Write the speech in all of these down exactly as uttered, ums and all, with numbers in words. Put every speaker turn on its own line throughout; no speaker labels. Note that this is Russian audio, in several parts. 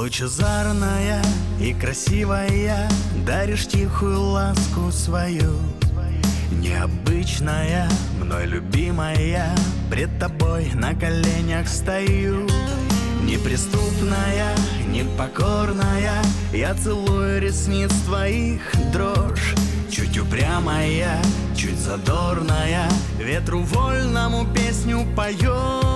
Лучезарная и красивая, даришь тихую ласку свою. Необычная, мной любимая, пред тобой на коленях стою. Неприступная, непокорная, я целую ресниц твоих дрожь. Чуть упрямая, чуть задорная, ветру вольному песню поешь.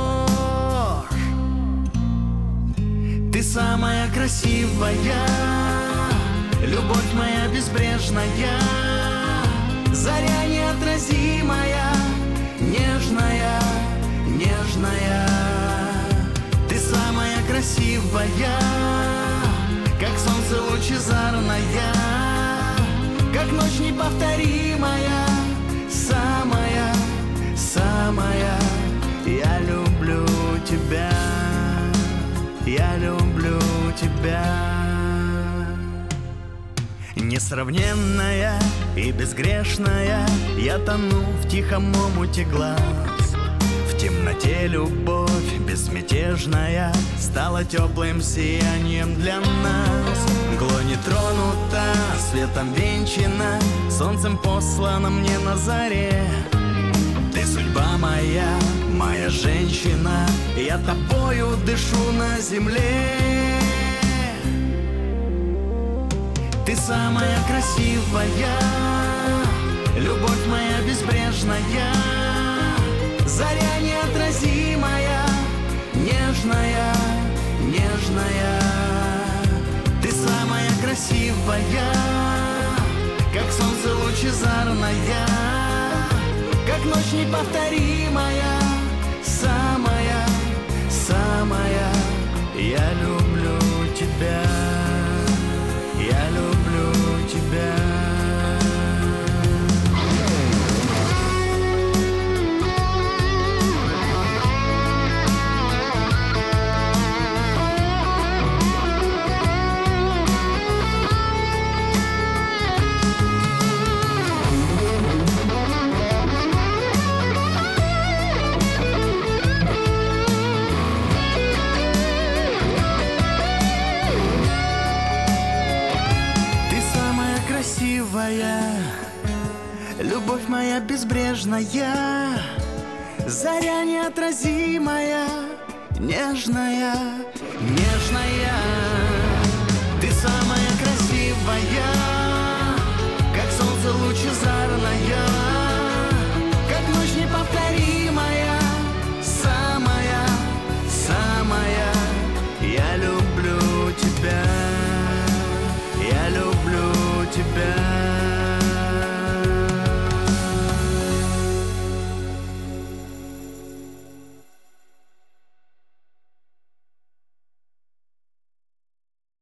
Ты самая красивая, любовь моя безбрежная, заря неотразимая, нежная, нежная. Ты самая красивая, как солнце лучезарная, как ночь неповторимая, самая, самая. Я люблю тебя, я люблю тебя. Несравненная и безгрешная, я тону в тихом омуте глаз. В темноте любовь безмятежная стала теплым сиянием для нас. Мглой не тронута, светом венчана, солнцем послана мне на заре. Ты судьба моя, моя женщина, я тобою дышу на земле. Ты самая красивая, любовь моя безбрежная, заря неотразимая, нежная, нежная. Ты самая красивая, как солнце лучезарная, как ночь неповторимая, самая, самая. Я люблю тебя, я люблю тебя. Любовь моя безбрежная, заря неотразимая, нежная, нежная. Ты самая красивая, как солнце лучезарная,